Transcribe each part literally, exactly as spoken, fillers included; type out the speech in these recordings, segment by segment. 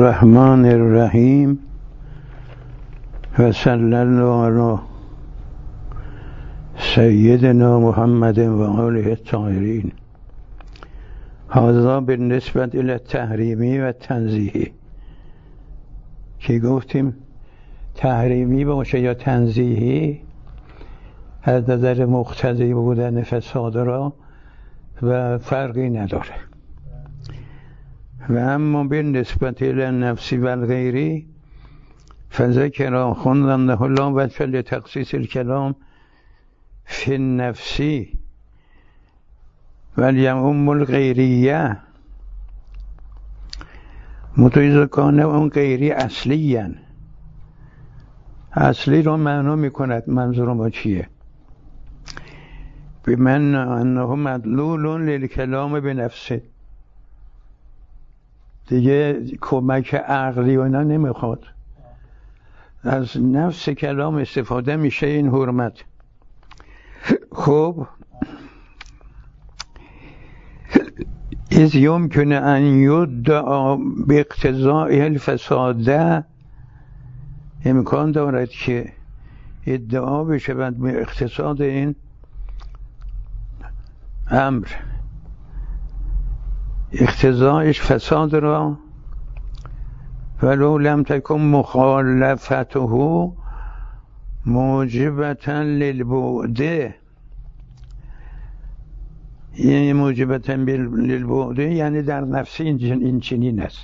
الرحمن الرحیم و صلی الله علی سیدنا محمد و آله الطاهرین. هذا بالنسبة الى تحریمی و تنزیهی که گفتیم تحریمی باشه یا تنزیهی از نظر مقتضی بودن فساد را و فرقی نداره. و اما بالنسبت الى النفسی و الغیری فذکر خندنه الله وجه لتخصیص الکلام فی النفسی ولیعم الغیریه متوجه کنه اون غیری اصلی اصلی رو معنا میکند. منظور ما چیه؟ بمن انه مدلول للکلام بنفسه، دیگه کمک عقلی و اینا نمیخواد، از نفس کلام استفاده میشه. این حرمت. خب از یمکنه ان یدعا باقتضاء الفساد، امکان دارد که ادعا بشه به اقتصاد این امر، اقتضایش فساد را، ولو لم تکن مخالفته موجبتا للبعد، یعنی موجبتا للبعد یعنی در نفس این چنین است،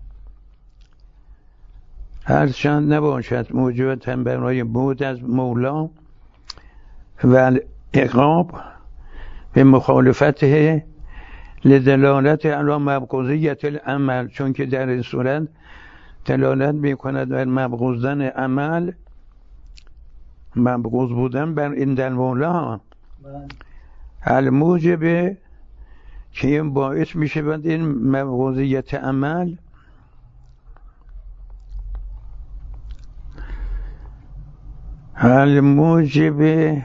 هرچند نباشد موجبتا برای بعد از مولا و عقاب به مخالفته لدلالت علی مبغوضیت العمل، چون که در این صورت دلالت میکند بر مبغوض عمل، مبغوض بودن بر این در مولا، الموجب که این باعث میشه بند این مبغوضیت عمل الموجب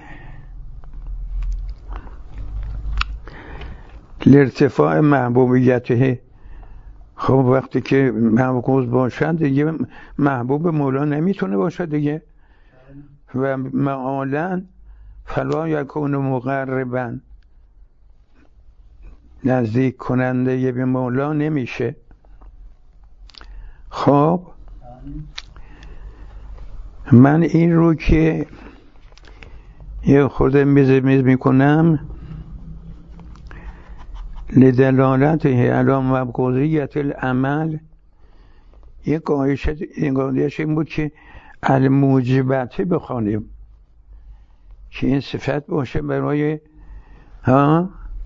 لارتفاع محبوبیته. خب وقتی که مبغوض باشد دیگه محبوب مولا نمیتونه باشه دیگه، و معالا فلا یکون مقربا، نزدیک کننده به مولا نمیشه. خب من این رو که یه خورده میز میز میکنم لدلالته علی مبغوضیت العمل، یه قایشه این بود که الموجبته بخوانیم که این صفت باشه برای ها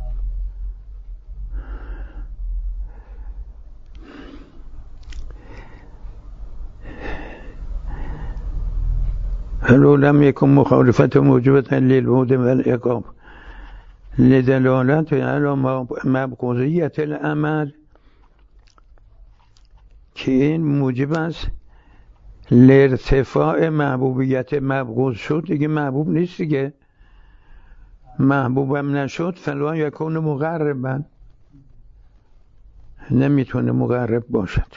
ولو لم یکن مخالفت موجبتا للبعد والعقاب لدلالت علی مبغوضیت العمل، که این موجب است لارتفاع محبوبیت. مبغوض شد دیگه محبوب نیست دیگه، محبوبم نشد فلا یکون مقربا، نمیتونه مقرب باشد.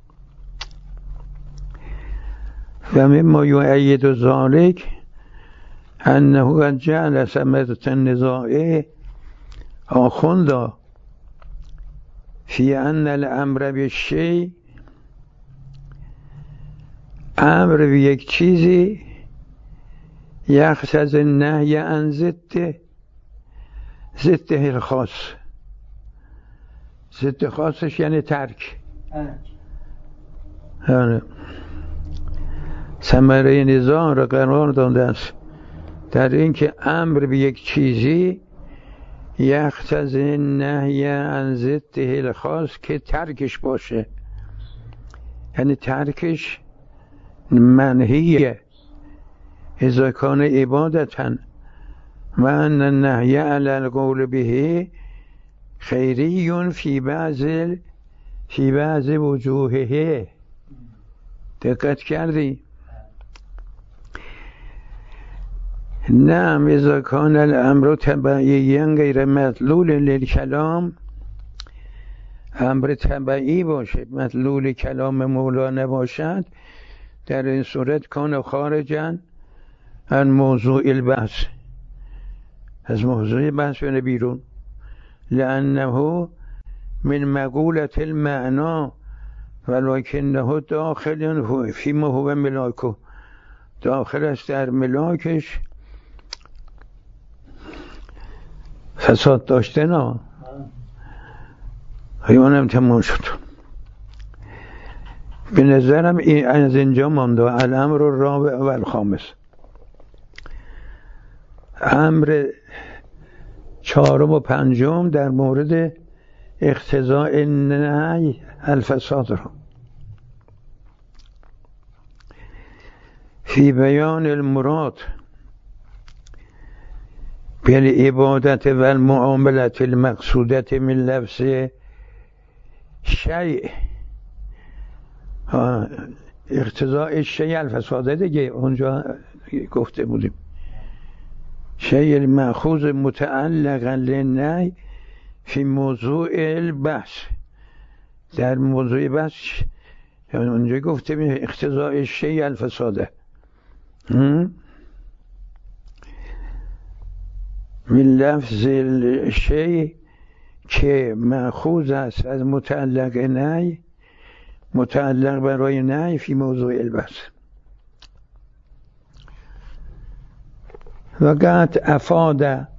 و مما یؤید ذلک انه قد جعل ثمرة النزاع آخوندا فی ان الامر بالشیء، امر به یک چیزی یقتضی النهی عن ضده، ضده الخاص، ضد خاصش یعنی ترک. آره. ثمره نزاع را قرار داده است در این که امر به یک چیزی یقتضی النهی عن ضده الخاص، که ترکش باشه، یعنی ترکش منهیه اذا کان عبادتا و ان النهی علی القول به خیری فی بعض فی بعض وجوهه. دقت کردی؟ نعم اذا کان الامر تبعیا غیر مدلول للکلام امر طبعی باشه، مدلول کلام مولا نباشد، در این صورت کان خارجا عن موضوع البحث، از موضوع بحث بینه بیرون. لأنه من مقولة المعنى ولكنه داخل فيما هو ملاکه، داخل است در ملاکش فساد داشته. نه ایمانم تمام شد. به نظرم این از اینجا مانده. الامر الرابع و الخامس، امر چهارم و پنجم در مورد اقتضاء نهی الفساد را فی بیان المراد بالعبادت و المعاملت المقصودت من لفظ شیء. اقتضاء شیء الفساده دیگه اونجا گفته بودیم، شیء المأخوذ متعلقا للنهی فی موضوع البحث، در موضوع بحث اونجا گفته بودیم اقتضاء شیء الفساده من لفظ الشیء که مأخوذ است از متعلق نهی، متعلق برای نهی فی موضوع البحث. وقت افاد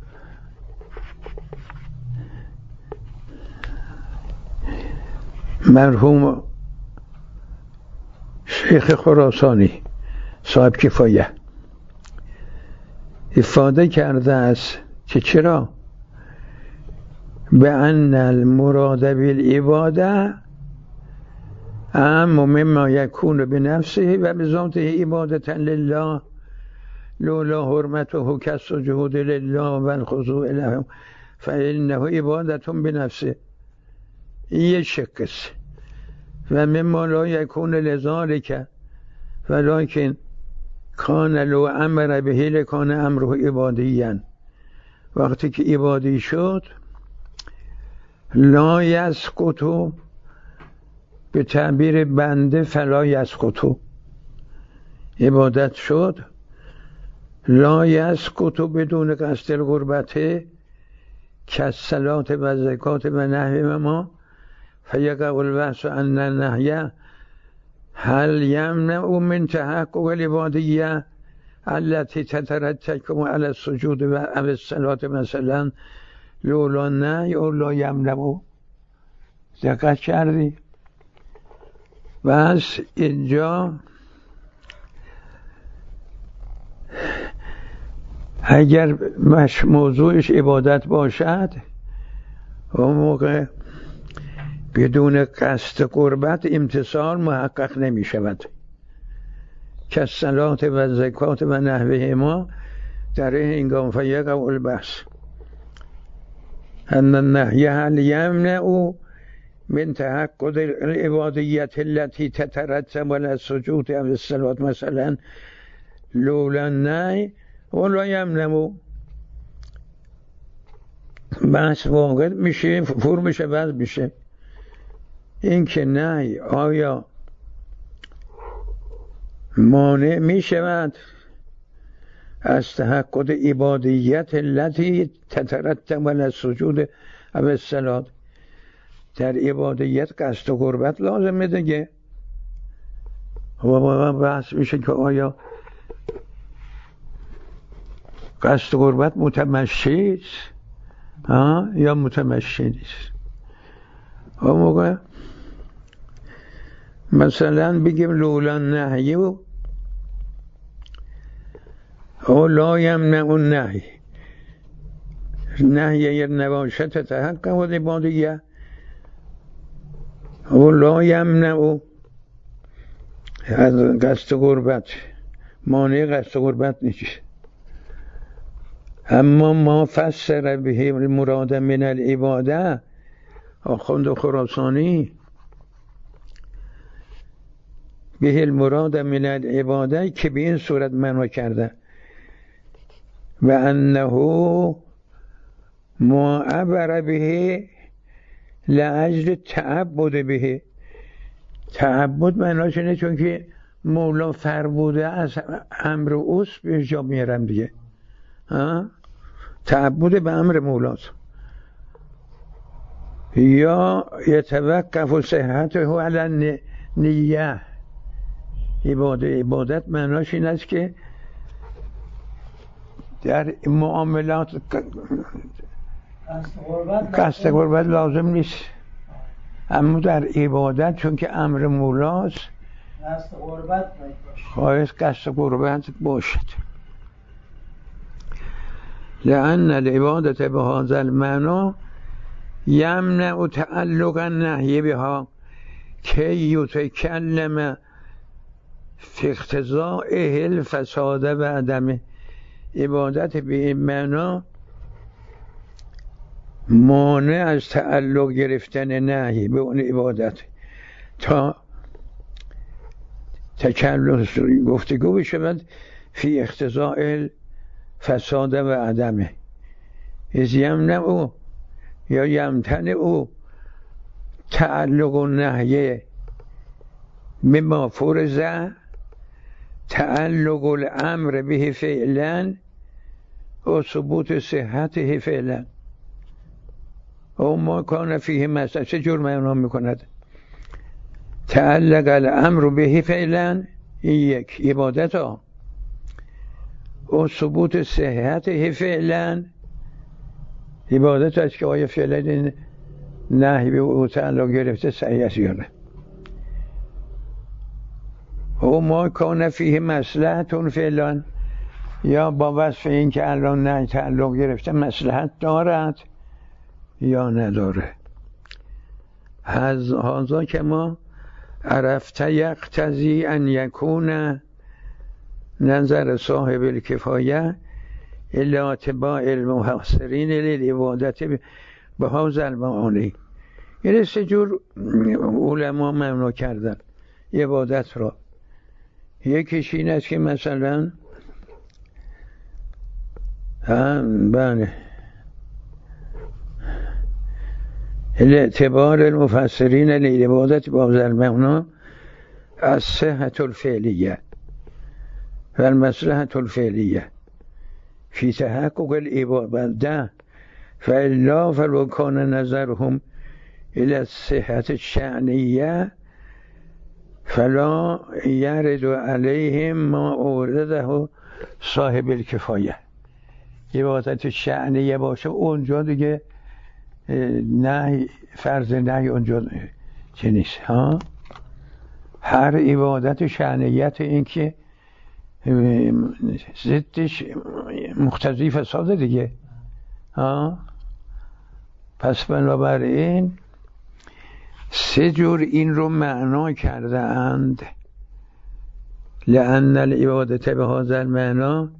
مرحوم شیخ خراسانی صاحب کفایه افاده کرده است که چرا به ان المراد بالعباده اعم مما یکون بنفسه و بذاته عبادة لله لولا حرمته كالسجود لله والخضوع له فإنه عبادة بنفسه. این یک شق است. و مما لا یکون لذلك ولكن کان لو امر به لکان امره عبادیا، وقتی که عبادی شد لا یسقط، به تعبیر بنده فلا یسقط، عبادت شد لا یسقط بدون قصد القربته کالصلاة و زکات و نحو ما فیقع البحث ان النهی هل یمنع من تحقق العبادیه التي تترتب على السجود و الصلاة مثلا لولا النهی او لا یمنع. دقت کردی؟ بس اینجا اگر موضوعش عبادت باشد اون موقع بدون قصد قربت امتثال محقق نمی شود که صلات و زکات و نحوه ما در این هنگام فیقع البحث ان النهی هل یمنع من تحقق العبادیت التي تترتب على السجود و الصلاة مثلا لولا النهی ولا یمنع. بحث واقع میشه، فور میشه، بعد میشه این که نهی آیا مانع میشود از تحقق عبادیت التي تترتب على السجود و الصلاة. در عبادیت قصد و قربت لازمه دیگه. و بحث میشه که آیا قصد و قربت متمشی است یا متمشی نیست. و موقع مثلا بگیم لولا نهی و او لا یمنع النهی، نهی اگر نباشد تحقق و عبادیه او لا یمنع از قصد قربت، مانع قصد قربت نیست. اما ما فسر به المراد من العباده آخوند خراسانی به المراد من العباده که به این صورت معنا کرده و انه ما عبر به لاجل تعبد به. تعبد معناش اینه چون که مولا فرموده از امر اوست به جا میارم دیگه. تعبد به امر مولاست. یا یتوقف صحته علی نیه. عبادت عبادت معناش این است که در معاملات قصد قربت لازم نیست، اما در عبادت چون که امر مولاست قصد قربت باید قصد قربت باشد. لأن العبادت به هذا المعنى یمنع تعلق النهی بها کی یتکلم فی اقتضاء الفساد و عدمه. عبادت به این معنا مانع از تعلق گرفتن نهی به اون عبادت تا تکلم گفتگو بشود فی اقتضاء الفساد و عدمه. از یمنع او یا یمتنع او تعلق و نهی مما فرض تعلق الامر به فعلا و ثبوت صحته فعلا او ما کان فیه مثلا. چه جور معنا میکند؟ تعلق الامر به فعلا این یک عبادت ها و ثبوت صحته فعلا عبادت است که آیا فعلا نهی به او تعلق گرفته صحیح است یا نه. او ما کان فیه مصلحتون فعلا یا با وصف این که الان نه تعلق گرفته مصلحت دارد یا نداره. هذا که ما عرفت یقتضی ان یکون نظر صاحب الکفایه الی اتباع المفسرین للعبادت به هذا المعانی. یعنی سه جور علما معنا کردن عبادت را. یکیش این است که مثلا بله اعتبار المفسرین للعبادت با هذا المعنى الصحة الفعلیه و المصلحة الفعلیه فی تحقق العبادة فالا فلو کان نظرهم الى الصحة الشأنیه فلا یرد علیهم ما اورده صاحب الکفایه. عبادت شأنیه باشه اونجا دیگه نه فرض نه اونجا چه نیست ها. هر عبادت شأنیت این که ضدش مقتضی فساده دیگه ها. پس بنابراین سه جور این رو معنا کرده اند. لأن العبادت به هذا المعنى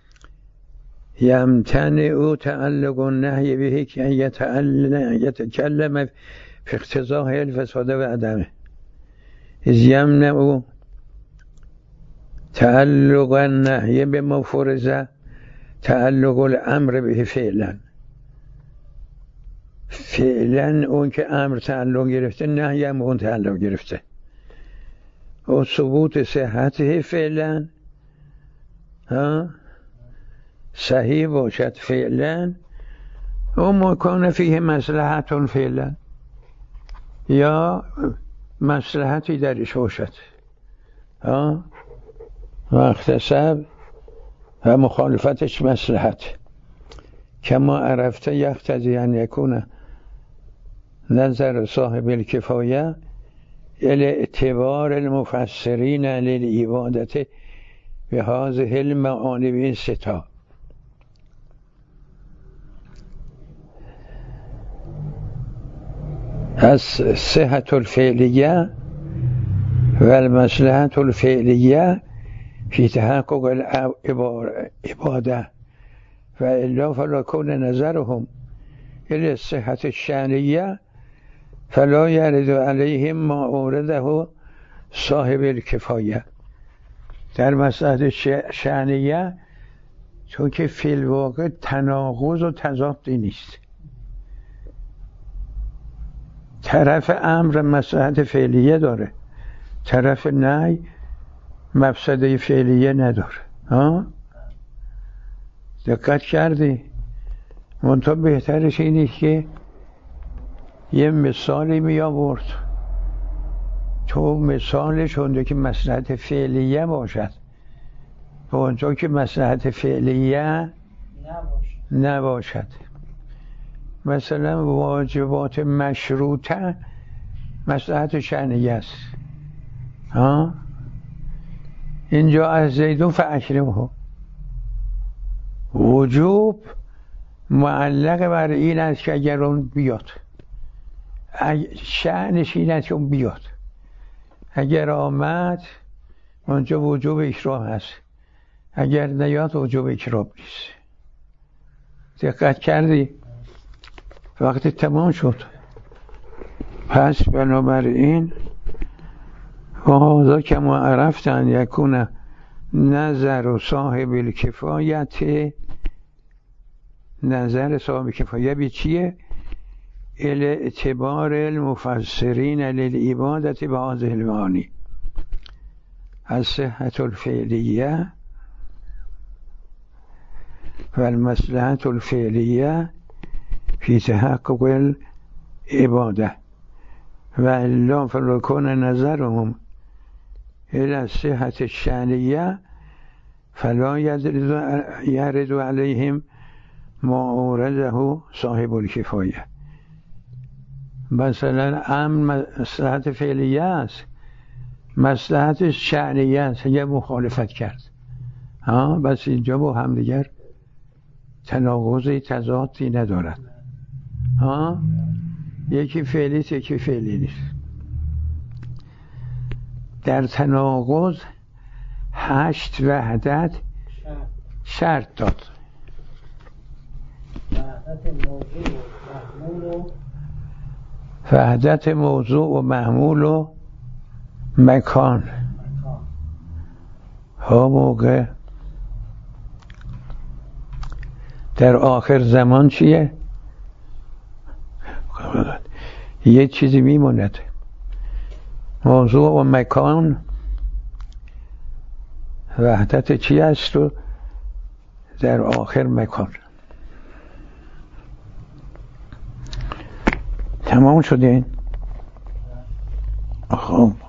یمتنع او تعلق النهی به که یتکلم فی اقتضاء الفساد و عدمه. از یمنع او تعلق النهی به ما فرض تعلق الامر به فعلا. فعلا اون که امر تعلق گرفته نهی هم اون تعلق گرفته و ثبوت صحته فعلا ها صحیح باشد فعلا و ما کان فیه مصلحتون فعلا یا مصلحتی درش باشد ها و اختصاب و مخالفتش مصلحت. کما عرفته یقتضی ان یکون نظر صاحب الکفایه الی اعتبار المفسرین للعبادت به هذه المعانی به این ستا. از صحت الفعلیه و المصلحت الفعلیه فی تحقق العباده و الا فلا کون نظرهم الی الصحة الشأنیه فلا یرد علیهم ما اورده صاحب الکفایه. در مسئله شأنیه چون که فی الواقع تناقض و تضادی نیست طرف امر مصلحت فعلیه داره، طرف نهی مفسده فعلیه نداره. ها دقت کردی؟ منتها بهترش اینه که یه مثالی می آورد تو مثالش اونجا که مصلحت فعلیه باشد و اونجا که مصلحت فعلیه نباشد. مثلا واجبات مشروطه مصلحت شأنیه است. ها اینجا از زیدون فاکرمه، وجوب معلق بر این است که اگر اون بیاد، شأنش این است که اون بیاد. اگر آمد اونجا وجوب اکرام هست، اگر نیاد وجوب اکرام نیست. دقت کردی؟ وقتی تمام شد. پس بنابراین و هذا کما عرفت ان یکون نظر صاحب الکفایت، نظر صاحب کفایه به چیه؟ الاعتبار المفسرین للعبادت به هذه المعانی الصحة الفعلیه و المصلحة الفعلیه فی تحقق العباده و الا فلو کان نظرهم الى الصحة الشأنیه فلا یرد علیهم ما اورده صاحب الکفایه. مثلا امن مصلحت فعلیه است، مصلحت شأنیه است، یه مخالفت کرد. ها بس اینجا با همدیگر تناقضی تضادی ندارد. ها یکی فعلی است یکی فعلی نیست. در تناقض هشت وحدت شرط داد. وحدت موضوع و محمول و مکان. ها موقع در آخر زمان چیه؟ یه چیزی میموند، موضوع و مکان. وحدت چی است؟ و در آخر مکان. تمام شده این؟ خب